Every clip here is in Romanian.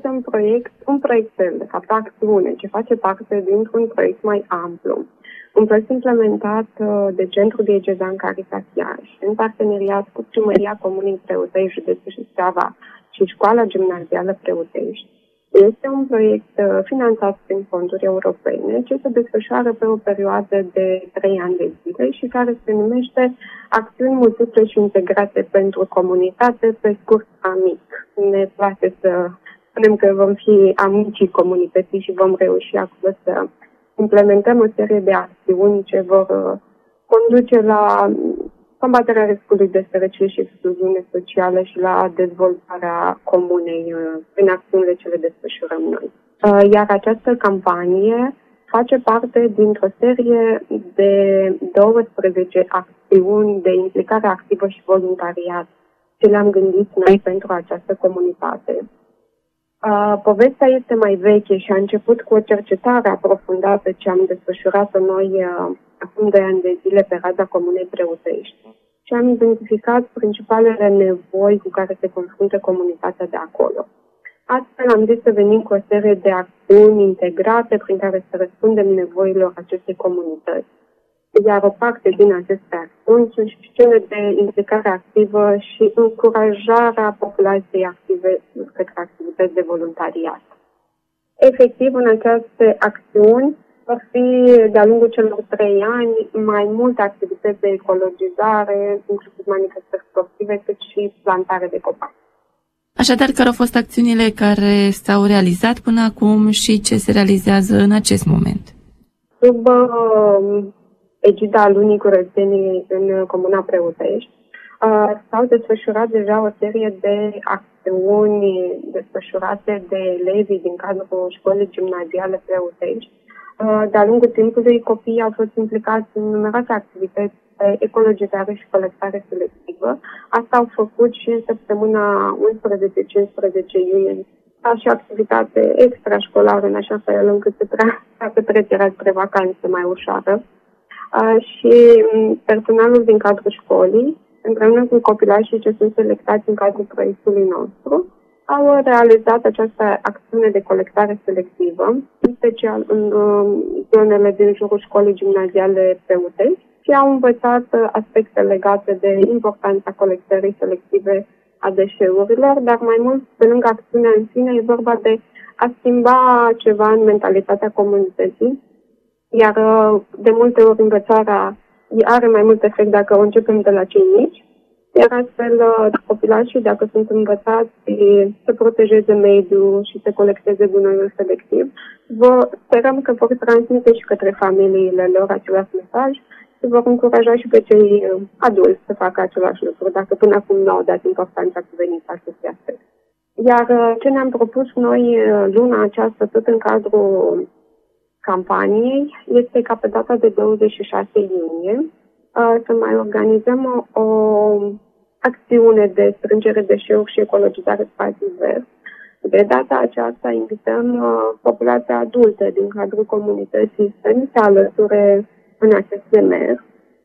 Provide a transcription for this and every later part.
este un proiectel, de fapt, acțiune, ce face parte dintr-un proiect mai amplu. Un proiect implementat de Centrul Diecezean Caritas Iași, în parteneriat cu Primăria Comunei Preotești, județul Suceava și Școala Gimnazială Preotești. Este un proiect finanțat prin fonduri europene, ce se desfășoară pe o perioadă de 3 ani de zile și care se numește Acțiuni Multiple și Integrate pentru Comunitate, pe scurt AMIC. Ne place să spunem că vom fi amicii comunității și vom reuși acolo să implementăm o serie de acțiuni ce vor conduce la combaterea riscului de sărăcie și excluziune socială și la dezvoltarea comunei prin acțiunile ce le desfășurăm noi. Iar această campanie face parte dintr-o serie de 12 acțiuni de implicare activă și voluntariat ce le-am gândit noi pentru această comunitate. Povestea este mai veche și a început cu o cercetare aprofundată ce am desfășurat-o noi acum 2 ani de zile pe raza Comunei Preotești și am identificat principalele nevoi cu care se confruntă comunitatea de acolo. Astfel am zis să venim cu o serie de acțiuni integrate prin care să răspundem nevoilor acestei comunități. Iar o parte din aceste acțiuni sunt și cele de implicare activă și încurajarea populației active către activități de voluntariat. Efectiv, în aceste acțiuni vor fi, de-a lungul celor 3 ani, mai multe activități de ecologizare, inclusiv manifestări sportive, cât și plantare de copaci. Așadar, care au fost acțiunile care s-au realizat până acum și ce se realizează în acest moment? Sub egida Lunii Curățeniei în Comuna Preotești, s-au desfășurat deja o serie de acțiuni desfășurate de elevii din cadrul Școlii Gimnaziale Preotești. De-a lungul timpului, copiii au fost implicați în numeroase activități de ecologizare și colectare selectivă. Asta au făcut și în săptămâna 11-15 iunie, ca și activitate extrașcolară, în așa fel încât să petrecerea spre vacanțe mai ușoară. Și personalul din cadrul școlii, împreună cu copilașii ce sunt selectați în cadrul proiectului nostru, au realizat această acțiune de colectare selectivă, în special în zonele din jurul Școlii Gimnaziale Preotești, și au învățat aspecte legate de importanța colectării selective a deșeurilor, dar mai mult, pe lângă acțiunea în sine, e vorba de a schimba ceva în mentalitatea comunității, iar de multe ori învățarea are mai mult efect dacă o începem de la cei mici, iar astfel copilașii, dacă sunt învățați să protejeze mediul și să colecteze gunoiul selectiv, sperăm că vor transmite și către familiile lor același mesaj și vor încuraja și pe cei adulți să facă același lucru, dacă până acum nu au dat importanța cuvenită acestui aspect. Iar ce ne-am propus noi luna aceasta, tot în cadrul campaniei, este ca pe data de 26 iunie să mai organizăm o acțiune de strângere deșeuri și ecologizare spațiu verde. De data aceasta invităm populația adultă din cadrul comunității să ni se alăture în acest demers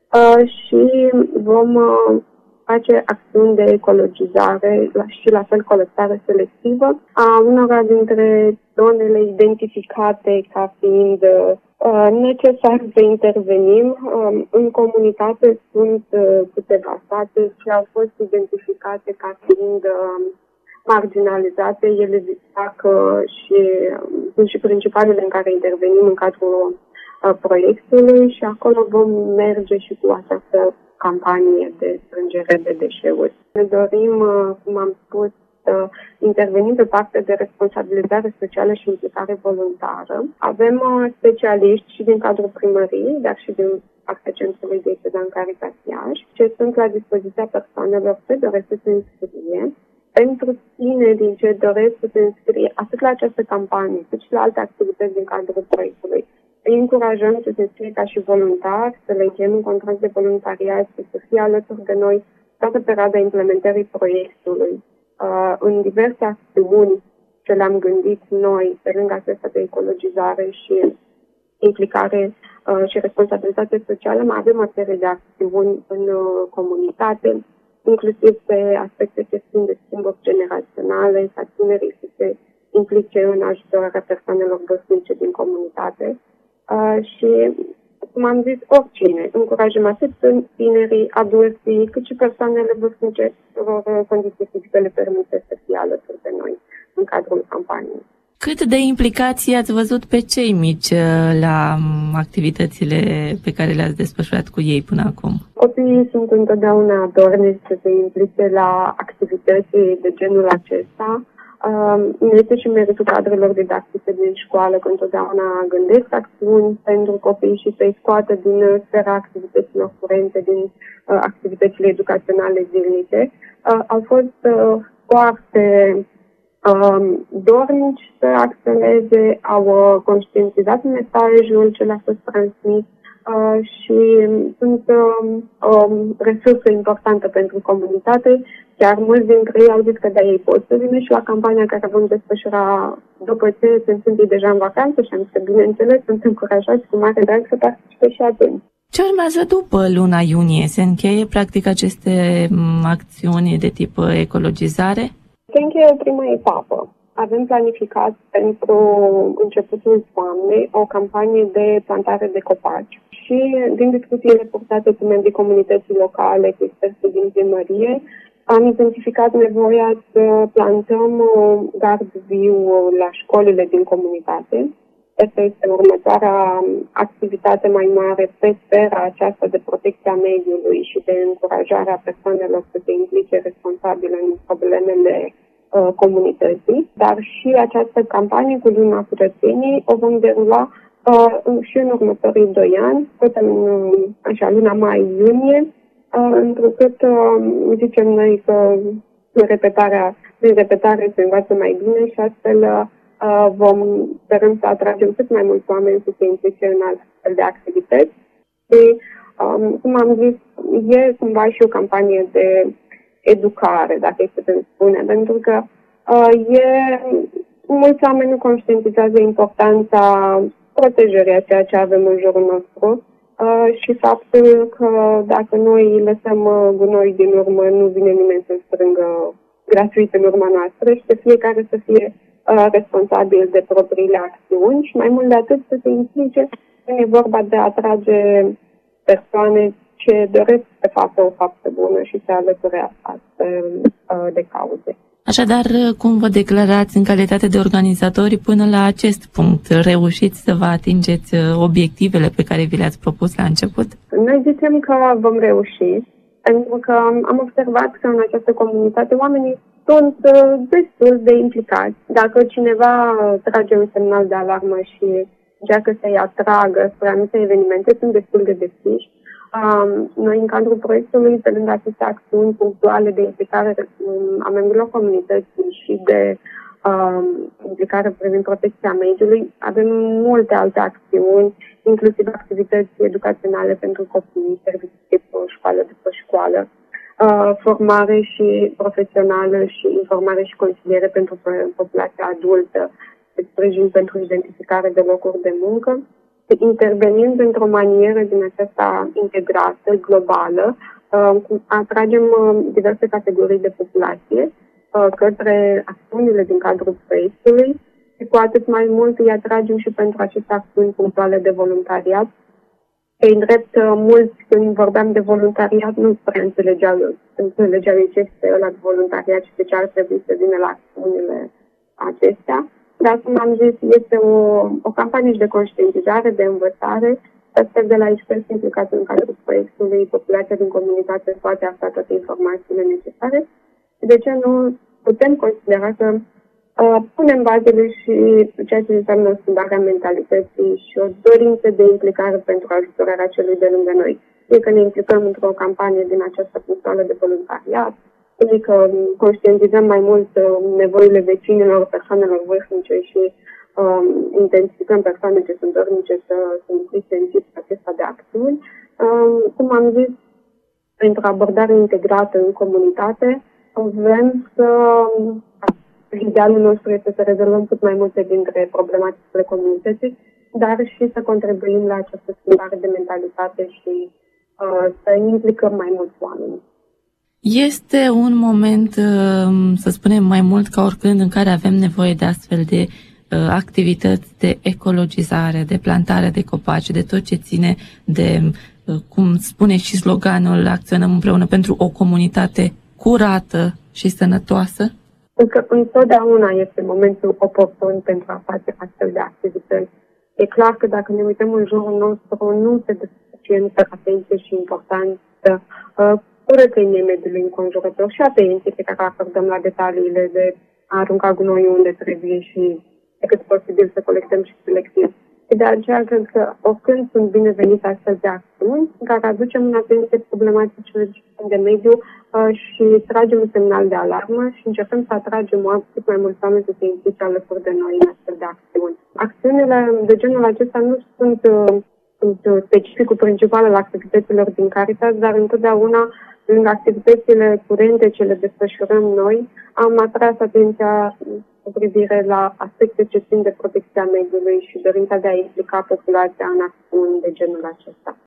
și vom face acțiuni de ecologizare și la fel colectare selectivă a unora dintre zonele identificate ca fiind necesar să intervenim. În comunitate sunt câteva sate și au fost identificate ca fiind marginalizate. Ele fac și sunt și principalele în care intervenim în cadrul proiectului și acolo vom merge și cu această campanie de strângere de deșeuri. Ne dorim, cum am spus, să intervenim pe partea de responsabilizare socială și implicare voluntară. Avem specialiști și din cadrul primăriei, dar și din partea Centrului Diecezean Caritas Iași, ce sunt la dispoziția persoanelor ce doresc să se înscrie. Pentru tinerii ce doresc să se înscrie atât la această campanie, cât și la alte activități din cadrul proiectului, îi încurajăm să se înscrie ca și voluntari, să le încheiem un contract de voluntariat și să fie alături de noi toată perioada implementării proiectului. În diverse acțiuni ce le-am gândit noi, pe lângă acestea de ecologizare și implicare și responsabilitate socială, mai avem o serie de acțiuni în comunitate, inclusiv pe aspecte ce țin de schimburi generaționale, ca tinerii să se implice în ajutorarea persoanelor vârstnice din comunitate. Și, cum am zis, oricine. Încurajăm atât tinerii, adulții, cât și persoanele vârstnice căror condiții fizice le permite să fie alături de noi în cadrul campaniei. Cât de implicați ați văzut pe cei mici la activitățile pe care le-ați desfășurat cu ei până acum? Copiii sunt întotdeauna dornici să se implice la activități de genul acesta. Este și meritul cadrelor didactice din școală, că întotdeauna gândesc acțiuni pentru copii și să-i scoată din sfera activităților curente, din activitățile educaționale zilnice. Au fost foarte dornici să acționeze, au conștientizat mesajul ce le-a fost transmis și sunt o resursă importantă pentru comunitate. Chiar mulți dintre ei au zis că ei pot să vină și la campania care vom desfășura după ce sunt ei deja în vacanță și am zis că, bineînțeles, sunt încurajați cu mare drag să participe și atunci. Ce urmează după luna iunie? Se încheie practic aceste acțiuni de tip ecologizare? Se încheie prima etapă. Avem planificat pentru începutul toamnei o campanie de plantare de copaci și din discuțiile purtate cu membrii comunității locale, cu experții din primărie, am identificat nevoia să plantăm gard viu la școlile din comunitate. Asta este următoarea activitate mai mare pe sfera aceasta de protecția mediului și de încurajarea persoanelor să se implice responsabile în problemele comunității, dar și această campanie cu Luna Curățeniei o vom derula și în următorii 2 ani, tot în luna mai-iunie, întrucât zicem noi că prin repetare se învață mai bine și astfel sperăm să atragem cât mai mulți oameni să se implice în astfel de activități. Și, cum am zis, e cumva și o campanie de educare, dacă îi putem spune, pentru că mulți oameni nu conștientizează importanța protejării a ceea ce avem în jurul nostru și faptul că dacă noi lăsăm gunoi din urmă, nu vine nimeni să strângă gratuit în urma noastră și că fiecare să fie responsabil de propriile acțiuni și mai mult de atât să se implice când e vorba de a atrage persoane ce doresc să facă o faptă bună și să alăture astfel de cauze. Așadar, cum vă declarați în calitate de organizatori până la acest punct? Reușiți să vă atingeți obiectivele pe care vi le-ați propus la început? Noi zicem că vom reuși, pentru că am observat că în această comunitate oamenii sunt destul de implicați. Dacă cineva trage un semnal de alarmă și încearcă să-i atragă spre anumite evenimente, sunt destul de deschiși. Noi, în cadrul proiectului, pe lângă aceste acțiuni punctuale de implicare a membrilor comunității și de implicare privind protecția mediului, avem multe alte acțiuni, inclusiv activități educaționale pentru copii, servicii după școală după școală, formare și profesională și informare și consiliere pentru populația adultă, sprijin pentru identificare de locuri de muncă, intervenind într-o manieră din aceasta integrată, globală, atragem diverse categorii de populație către acțiunile din cadrul proiectului și cu atât mai mult îi atragem și pentru aceste acțiuni punctuale de voluntariat. Ei drept, mulți, când vorbeam de voluntariat, nu prea înțelegeau ce este ăla de voluntariat și de ce ar trebui să vină la acțiunile acestea. Dar, cum am zis, este o campanie de conștientizare, de învățare, astfel de la experți implicați în cadrul proiectului, populația din comunitate poate afla toate informațiile necesare. De ce nu putem considera că punem bazele și ceea ce înseamnă schimbarea mentalității și o dorință de implicare pentru ajutorarea celui de lângă noi. Fie că ne implicăm într-o campanie din această punctuală de voluntariat, fie că conștientizăm mai mult nevoile vecinilor, persoanelor vârstnice și identificăm persoane ce sunt dornice să se implice în tipul acesta de acțiuni. Cum am zis, pentru abordare integrată în comunitate, vrem să idealul nostru este să rezolvăm cât mai multe dintre problematicile comunității, dar și să contribuim la această schimbare de mentalitate și să implicăm mai mulți oameni. Este un moment, să spunem, mai mult ca oricând, în care avem nevoie de astfel de activități de ecologizare, de plantare de copaci, de tot ce ține de, cum spune și sloganul, acționăm împreună pentru o comunitate curată și sănătoasă? Că întotdeauna este momentul oportun pentru a face astfel de activități. E clar că dacă ne uităm în jurul nostru, nu se dă suficientă atenție și importanță curățenie mediului înconjurător și atenție pe care acordăm la detaliile de a arunca gunoiul unde trebuie și de cât posibil să colectăm și selectiv. De aceea cred că oricând sunt binevenite astfel de acțiuni în care aducem în atenție problematicile de mediu și tragem un semnal de alarmă și încercăm să atragem cât mai mulți oameni să se implice alături de noi în astfel de acțiuni. Acțiunile de genul acesta nu sunt specificul principal al activităților din Caritas, dar întotdeauna, lângă activitățile curente ce le desfășurăm noi, am atras atenția cu privire la aspecte ce țin de protecția mediului și dorința de a implica populația în acțiuni de genul acesta.